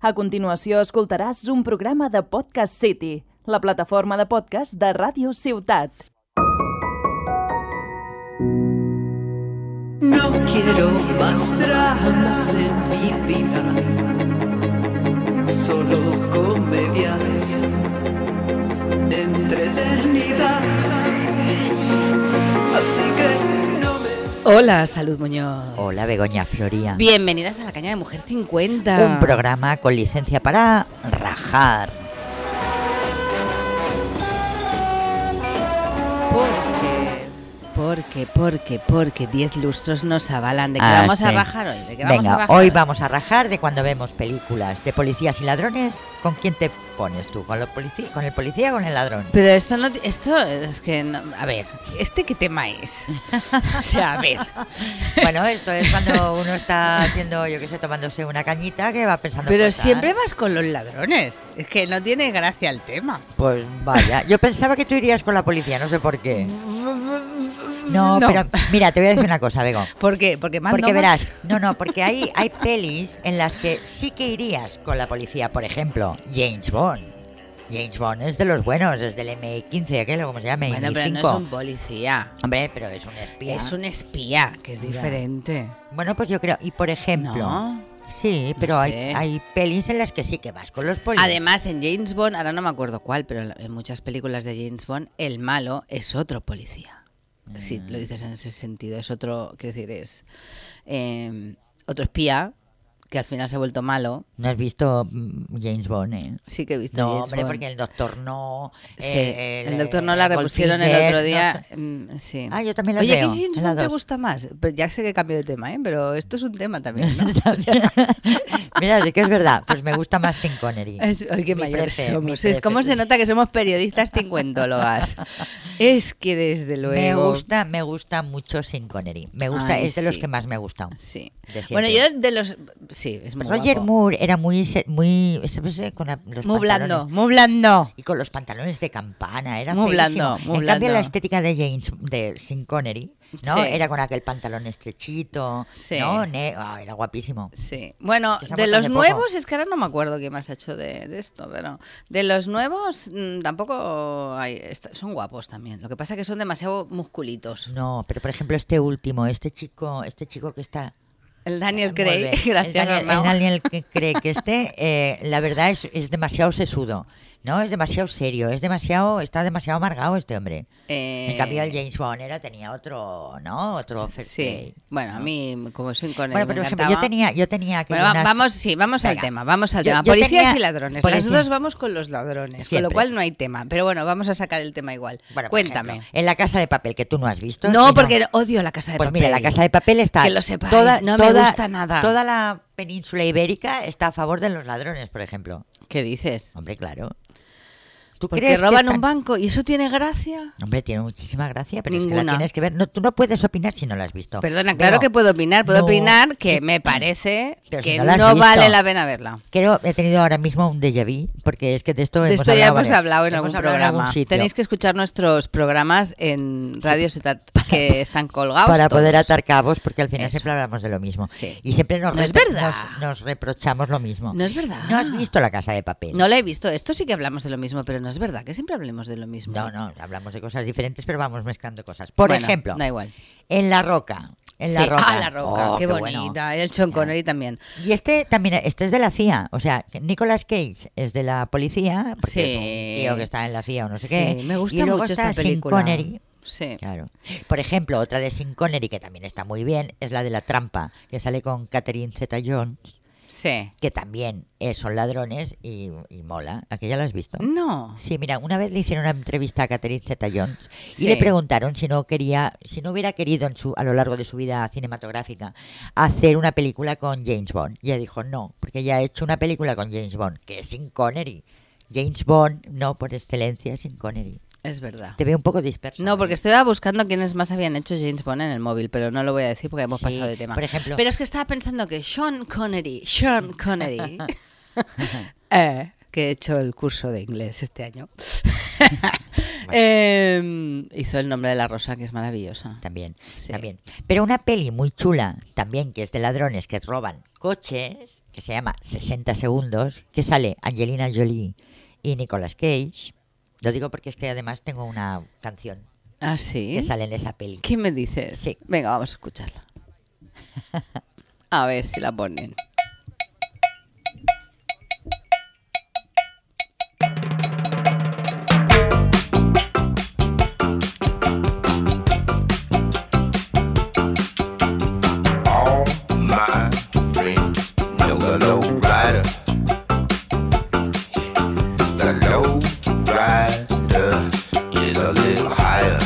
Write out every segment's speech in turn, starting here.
A continuació escoltaràs un programa de Podcast City, la plataforma de podcast de Ràdio Ciutat. No quiero más dramas en mi vida, solo comedias entretenidas, así que no me... Hola, Salud Muñoz. Hola, Begoña Floría. Bienvenidas a La Caña de Mujer 50. Un programa con licencia para rajar. Porque 10 lustros nos avalan. ¿De qué Ah, vamos a sí. rajar hoy? ¿De qué vamos Venga, a rajar? hoy vamos a rajar de cuando vemos películas de policías y ladrones. ¿Con quién te pones tú? ¿Con el policía o con el ladrón? Pero esto es que no, a ver, ¿qué tema es? O sea, a ver. Bueno, esto es cuando uno está haciendo, yo qué sé, tomándose una cañita que va pensando Pero cosas. siempre vas con los ladrones. Es que no tiene gracia el tema. Pues vaya, yo pensaba que tú irías con la policía, no sé por qué. No, No. pero mira, te voy a decir una cosa, Bego. ¿Por qué? Porque mando Porque más. verás, porque hay pelis en las que sí que irías con la policía. Por ejemplo, James Bond. James Bond es de los buenos, es del MI15, aquel, ¿cómo se llama? Bueno, pero no MI5. es un policía. Hombre, pero es un espía. Es un espía, que es diferente. Bueno, pues yo creo, y por ejemplo... No. Sí, pero No hay, sé. hay pelis en las que sí que vas con los policías. Además, en James Bond, ahora no me acuerdo cuál, pero en muchas películas de James Bond, el malo es otro policía. Si lo dices en ese sentido, es otro, quiero decir, es otro espía que al final se ha vuelto malo. ¿No has visto James Bond, eh? Sí que he visto No, James hombre, Bond. porque el Doctor No... Sí, el Doctor No la repusieron el Goldfinger, otro día. no sé. Sí. Ah, yo también la Oye, veo. ¿qué James en la Bond te 2. gusta más? Pero ya sé que cambio de tema, ¿eh? Pero esto es un tema también, ¿no? Mira, sí que es verdad, pues me gusta más Sean Connery. Ay, qué Mi mayores prefe, mi somos. Es cómo prefe. se nota que somos periodistas cincuentólogas. Es que desde luego... Me gusta mucho Sean Connery. Me gusta, Ay, es de los sí. que más me ha gustado. Sí. De siempre. Bueno, yo de los... Sí, es muy Roger guapo. Moore era muy con los Muy blando, pantalones- muy blando. y con los pantalones de campana, era Muy feísimo. blando, muy En cambio, blando. la estética de Sean Connery, ¿no? Sí. Era con aquel pantalón estrechito, Sí. ¿no? Era guapísimo. Sí. Bueno, Que se ha de muerto los hace poco. nuevos, es que ahora no me acuerdo quién más ha hecho de esto, pero de los nuevos tampoco hay, son guapos también. Lo que pasa es que son demasiado musculitos. No, pero por ejemplo este chico que está... El Daniel Muy Craig, bien. gracias, el Arnau. Daniel Craig la verdad es demasiado sesudo, ¿no? Es demasiado serio, está demasiado amargado este hombre. En cambio el James Bond tenía otro, ¿no? Otro Sí. Fairplay, Bueno, a ¿no? mí, como soy con Bueno, él, me por ejemplo, encantaba. yo tenía que Bueno, vamos al Venga. tema, vamos al Yo- tema. yo Policías tenía- y ladrones. por Las ejemplo- dos vamos con los ladrones, con Siempre. lo cual no hay tema. Pero bueno, vamos a sacar el tema igual. Bueno, por Cuéntame. ejemplo, en La Casa de Papel, que tú no has visto. No, y porque odio La Casa de Pues Papel. mira, La Casa de Papel está... Que lo sepáis, no me gusta nada. Toda la península ibérica está a favor de los ladrones, por ejemplo. ¿Qué dices? Hombre, claro. ¿Tú Porque crees que roban están- un banco y eso tiene gracia. Hombre, tiene muchísima gracia, pero es que Ninguna. la tienes que ver. No, tú no puedes opinar si no la has visto. Perdona, claro Pero que puedo opinar. Puedo no, opinar que sí, me parece pero si que no la has no visto. vale la pena verla. Creo he tenido ahora mismo un déjà vu, porque es que de esto De hemos esto ya hemos varias- hablado en hemos algún hablado en algún programa. sitio. Tenéis que escuchar nuestros programas en Radio Ciutat que están colgados. para poder todos. atar cabos, porque al final Eso. siempre hablamos de lo mismo. Sí. Y siempre nos, No es verdad. nos reprochamos lo mismo. No es verdad. ¿No has visto La Casa de Papel? No la he visto. Esto sí que hablamos de lo mismo, pero no es verdad que siempre hablemos de lo mismo. No, hablamos de cosas diferentes, pero vamos mezclando cosas. Por Bueno, ejemplo, da igual. en La Roca. En La Sí. Roca. Ah, La Roca, Oh, qué bueno. bonita. El Sean Connery también. Y este es de la CIA, o sea, que Nicolas Cage es de la policía, porque Sí. es un tío que está en la CIA o no sé Sí, qué. me gusta y luego mucho está esta Sean película. Connery. Sí. Claro. Por ejemplo, otra de Sean Connery que también está muy bien es la de La Trampa, que sale con Catherine Zeta-Jones, Sí. que también son ladrones y mola. ¿Aquella la has visto? No. Sí, mira, una vez le hicieron una entrevista a Catherine Zeta-Jones Sí. y le preguntaron si no hubiera querido a lo largo de su vida cinematográfica hacer una película con James Bond. Y ella dijo no, porque ya ha hecho una película con James Bond, que es Sean Connery. James Bond, no por excelencia, es Sean Connery. Es verdad. Te veo un poco disperso. No, porque estaba buscando quiénes más habían hecho James Bond en el móvil, pero no lo voy a decir porque hemos Sí, pasado de tema. por ejemplo. Pero es que estaba pensando que Sean Connery, que he hecho el curso de inglés este año, hizo El nombre de la rosa, que es maravillosa. También, Sí. también. Pero una peli muy chula, también, que es de ladrones que roban coches, que se llama 60 segundos, que sale Angelina Jolie y Nicolas Cage. Lo digo porque es que además tengo una canción ¿Ah, sí? que sale en esa peli. ¿Qué me dices? Sí. Venga, vamos a escucharla. A ver si la ponen. All my friends know the low rider. The low rider is a little higher.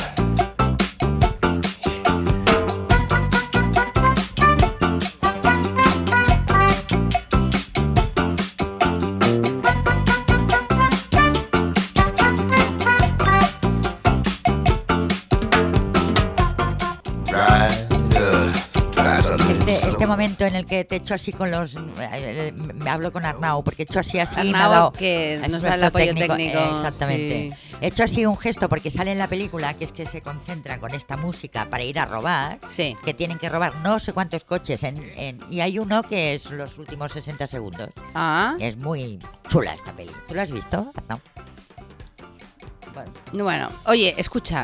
Rider drives a little Este momento en el que te echo así con los... me hablo con Arnau, porque he hecho así, me ha Arnau, dado... que es nos da el nuestro apoyo técnico, exactamente. sí. He hecho así un gesto porque sale en la película, que es que se concentran con esta música para ir a robar, Sí. que tienen que robar no sé cuántos coches, y hay uno que es los últimos 60 segundos. Ah, Es muy chula esta peli. ¿Tú la has visto? No. Bueno, bueno, oye, escucha,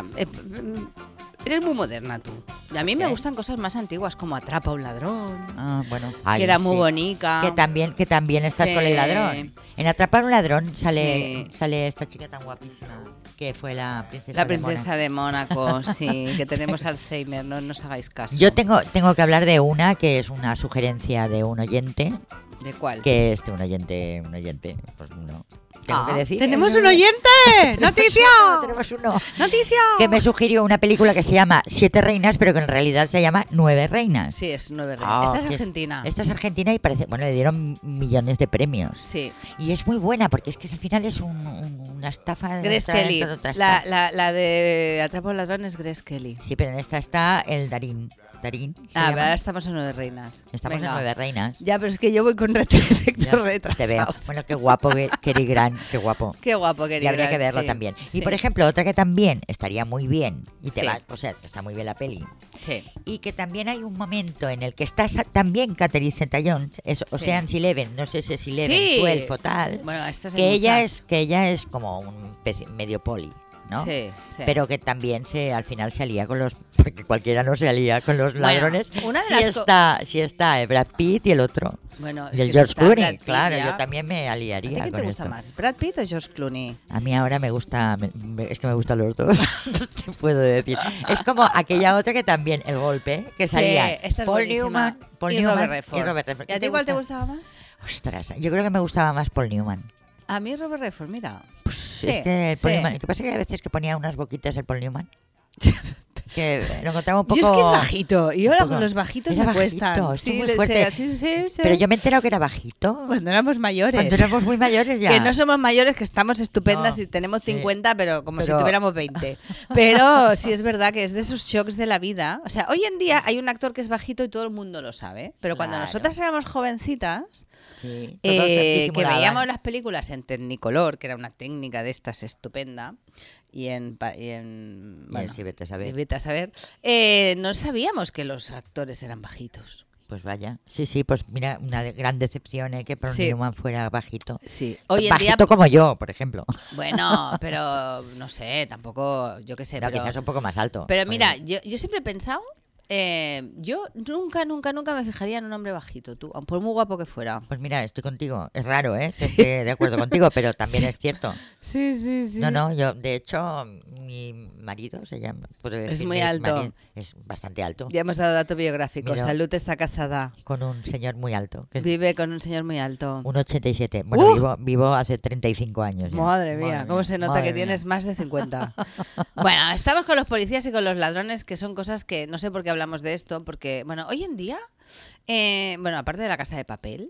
eres muy moderna tú. Y a mí me ¿Qué? gustan cosas más antiguas, como Atrapa a un ladrón, bueno. que era muy sí. bonita. Que también estás Sí. con el ladrón. En Atrapar un ladrón Sí. sale esta chica tan guapísima que fue la princesa La de Mónaco. princesa de Mónaco, sí, que tenemos Alzheimer, no nos hagáis caso. Yo tengo que hablar de una que es una sugerencia de un oyente, ¿De cuál? que es de un oyente, pues no. Tengo que decir. ¡Tenemos un oyente! ¡Noticia! Tenemos uno. ¡Noticia! Que me sugirió una película que se llama Siete Reinas, pero que en realidad se llama Nueve Reinas. Sí, es 9 Ah, Esta es que argentina. Esta es argentina y parece, bueno, le dieron millones de premios. Sí. Y es muy buena porque es que al final es una estafa. Grace otra- Kelly. otra estafa. La de Atrapa a un ladrón es Grace Kelly. Sí, pero en esta está el Darín. ¿Darín? ¿se Ah, llama? pero ahora estamos en 9 reinas. Estamos Venga. en Nueve Reinas. Ya, pero es que yo voy con efectos Ya, retrasados. te veo. Bueno, qué guapo, Kerry Grant, qué guapo. Qué guapo, Y querida. habría que verlo sí. también. Sí. Y por ejemplo, otra que también estaría muy bien, y te Sí. vas, o sea, está muy bien la peli, Sí. y que también hay un momento en el que está también Catherine Zeta-Jones, es Ocean's Eleven, no sé si es Eleven, Sí. 12 o tal, Bueno, estas hay que muchas. ella es como un medio poli, ¿no? Sí, sí. Pero que también al final se alía con los, porque cualquiera no se alía con los Bueno, ladrones. una de si las está Brad Pitt y el otro. Bueno, Y es el que George está Brad Clooney, Pitt claro, ya. yo también me ¿A aliaría ti qué con te gusta esto. más, Brad Pitt o George Clooney? A mí ahora me gusta, es que me gustan los dos, te puedo decir. Es como aquella otra que también, El Golpe, que salía esta es Paul buenísima. Newman, Y Robert Redford. y Robert Redford. ¿Y a ti cuál te gustaba más? Ostras, yo creo que me gustaba más Paul Newman. A mí Robert Redford, mira. Sí, Es que el Paul sí. Newman, ¿qué pasa que a veces que ponía unas boquitas el Paul Newman? Que lo encontraba un poco... Yo es que es bajito, y ahora un poco- los bajitos Era me bajito, cuestan. es que muy le fuerte. sé, sí. Pero yo me he enterado que era bajito. Cuando éramos mayores. Cuando éramos muy mayores ya. Que no somos mayores, que estamos estupendas No, y tenemos sí. 50, pero como si Pero- tuviéramos 20. Pero sí es verdad que es de esos shocks de la vida. O sea, hoy en día hay un actor que es bajito y todo el mundo lo sabe. Pero cuando Claro. nosotras éramos jovencitas, Sí, todos que disimulaban. veíamos las películas en Technicolor, que era una técnica de estas estupenda, y en sí, vete a saber. y vete a saber, no sabíamos que los actores eran bajitos. Pues vaya. Sí, pues mira, una gran decepción que Paul Sí. Newman fuera bajito. Sí, hoy en Bajito día, como yo, por ejemplo. bueno, pero no sé, tampoco, yo qué sé, No, pero, quizás un poco más alto. pero mira, Oye, yo siempre he pensado, yo nunca me fijaría en un hombre bajito, tú, por muy guapo que fuera. Pues mira, estoy contigo. Es raro, que esté de acuerdo contigo, pero también es cierto. Sí. No, yo, de hecho, mi marido se llama, puedo decir, muy mi alto. marido es bastante alto, Ya hemos dado dato biográfico. Mira. Salud está casada. con un señor muy alto, que es Vive con un señor muy alto. 1,87. Bueno, ¡Uh! vivo hace 35 años. ya. Madre mía, cómo se nota madre que mía. tienes más de 50. Bueno, estamos con los policías y con los ladrones, que son cosas que no sé por qué hablamos de esto, porque, bueno, hoy en día, bueno, aparte de La Casa de Papel,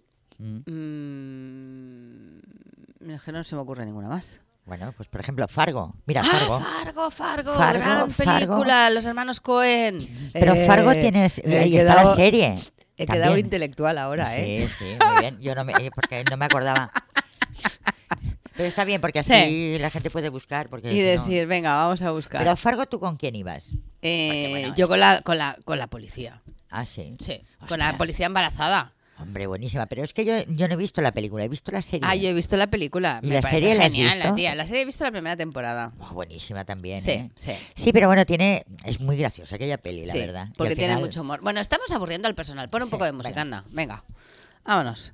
Mm. es que no se me ocurre ninguna más. Bueno, pues por ejemplo, Fargo. Mira, Fargo, Fargo, gran película, los hermanos Cohen. Pero Fargo tienes, ahí está la serie. He también. quedado intelectual ahora, ¿eh? Sí, muy bien. Yo no me, porque no me acordaba. Pero está bien, porque así Sí. la gente puede buscar. Porque Y si no- decir, venga, vamos a buscar. Pero Fargo, ¿tú con quién ibas? Porque, bueno, yo con la policía. Ah, sí. Sí, con Ostras. la policía embarazada. Hombre, buenísima. Pero es que yo no he visto la película, he visto la serie. Ah, yo he visto la película. ¿Y Me la parece serie la has genial, visto? la tía. La serie he visto la primera temporada. Oh, buenísima también, Sí, ¿eh? sí. Sí, pero bueno, es muy graciosa aquella peli, la Sí, verdad. Y porque al tiene final- mucho humor. Bueno, estamos aburriendo al personal. Pon un Sí, poco de música, venga. anda. Venga, vámonos.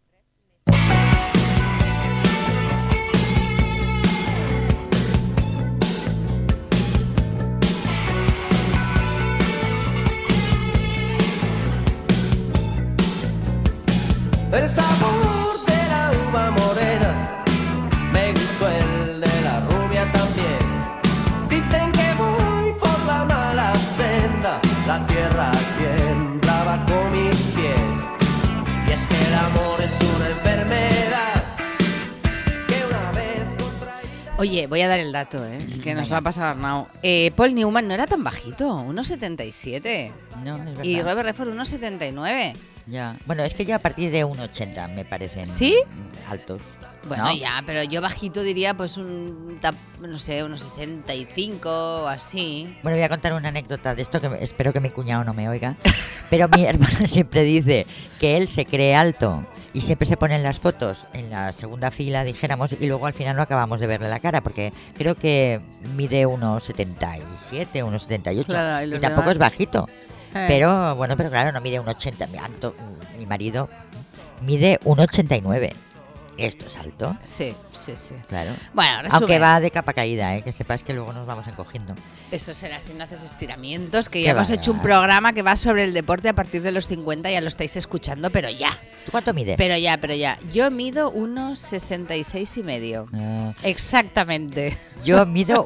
El sabor de la uva morena, me gustó el de la rubia también. Dicen que voy por la mala senda, la tierra tiembla bajo mis pies. Y es que el amor es una enfermedad que una vez contraída... Oye, voy a dar el dato, que nos Venga. va a pasar Arnau. Paul Newman no era tan bajito, 1,77. No, es verdad. Y Robert Redford 1,79. Ya. Bueno, es que yo a partir de 1,80 me parecen ¿Sí? altos. Bueno, ¿no? ya, pero yo bajito diría pues no sé, unos 65 o así. Bueno, voy a contar una anécdota de esto que espero que mi cuñado no me oiga. Pero mi hermano siempre dice que él se cree alto y siempre se pone en las fotos en la segunda fila, dijéramos, y luego al final no acabamos de verle la cara porque creo que mide unos 77, unos 78 Claro, y y los tampoco demás- es bajito. Eh. Pero bueno, pero claro, no mide un 80. Mi marido mide un 89. Esto es alto, Sí, sí, sí. claro. Bueno, resumen. Aunque va de capa caída, que sepas que luego nos vamos encogiendo. Eso será si no haces estiramientos, que Qué ya hemos va, hecho un va. programa que va sobre el deporte a partir de los 50, ya lo estáis escuchando, pero ya. ¿Tú cuánto mides? Pero ya. Yo mido unos 66 y medio. Ah, Exactamente. yo mido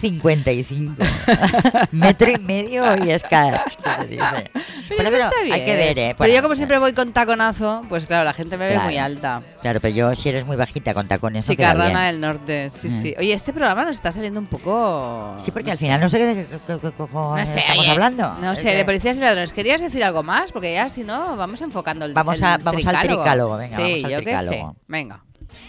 1,55. Metro y medio y escalas, que se dice. Pero eso está bien. hay que ver, Pero Bueno, yo como siempre voy con taconazo, pues claro, la gente me ve Claro. muy alta. Claro, pero yo si eres muy bajita con tacones no Chica queda bien. rana del norte, sí, Mm. sí. Oye, este programa nos está saliendo un poco... Sí, porque no al sé. final no sé qué cojones estamos hablando. No Es sé, que de policías y ladrones. ¿Querías decir algo más? Porque ya, si no, vamos enfocando el Vamos al tricálogo, venga, Sí, vamos al yo qué sé. tricálogo. Venga.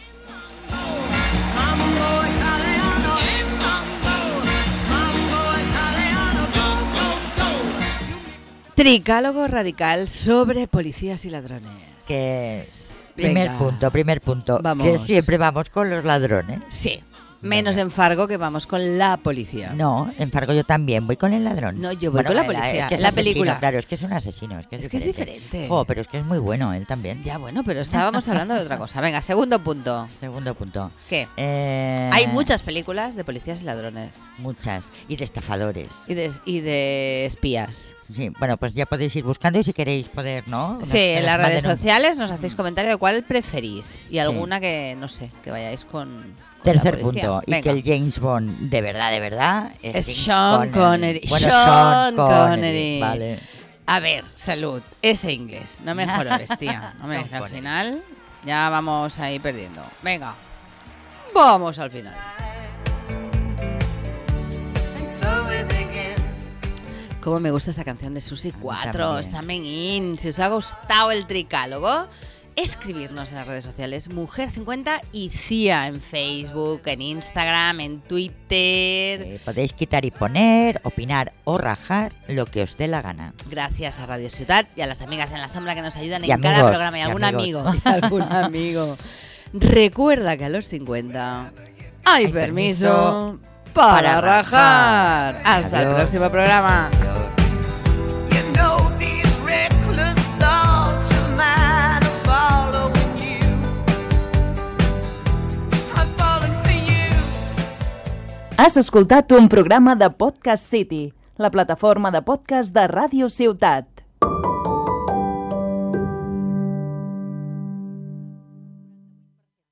Tricálogo radical sobre policías y ladrones. Que Venga. primer punto, Vamos. que siempre vamos con los ladrones. Sí, menos Venga. en Fargo que vamos con la policía. No, en Fargo yo también voy con el ladrón. No, yo voy con la policía. Es que es La asesino, película. claro, es que es un asesino, es que es diferente. Jo, pero es que es muy bueno él también. Ya, bueno, pero estábamos hablando de otra cosa. Venga, segundo punto. Segundo punto. ¿Qué? Eh, Hay muchas películas de policías y ladrones. Muchas. Y de estafadores. Y de espías. Sí, bueno, pues ya podéis ir buscando y si queréis poder, ¿no? Sí, en las redes manden un- sociales nos hacéis comentario de cuál preferís. Y alguna que, no sé, que vayáis con Tercer la policía. punto, y Venga. que el James Bond de verdad Es Sean Sean Connery. Bueno, Sean Connery. Vale. A ver, salud. Ese inglés. No me jorobes, tía. Hombre, Sean al Connery. final ya vamos a ir perdiendo. Venga. Vamos al final. And so we begin. Cómo me gusta esta canción de Susi 4, también. Samen In. Si os ha gustado el tricálogo, escribirnos en las redes sociales Mujer50 y CIA en Facebook, en Instagram, en Twitter. Podéis quitar y poner, opinar o rajar lo que os dé la gana. Gracias a Radio Ciudad y a las amigas en la sombra que nos ayudan Y en cada amigos, programa y y algún amigos. amigo. Y algún amigo. Recuerda que a los 50 hay Hay permiso permiso para para rajar. rajar. Hasta el Adiós. próximo programa. You know these reckless thoughts of mine are following you. I'm falling for you. Has escoltat un programa de Podcast City, la plataforma de podcast de Ràdio Ciutat.